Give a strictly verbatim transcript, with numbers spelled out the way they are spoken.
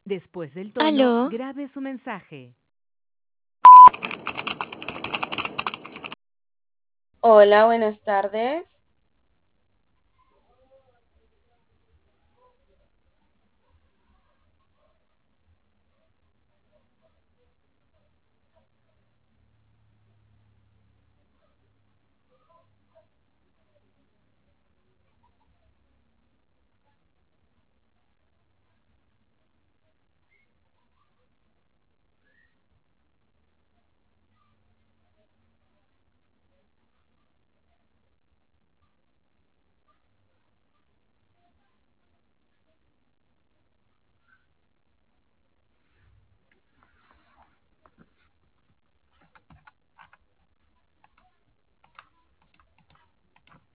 Después del tono, ¿Aló? grabe su mensaje. Hola, buenas tardes.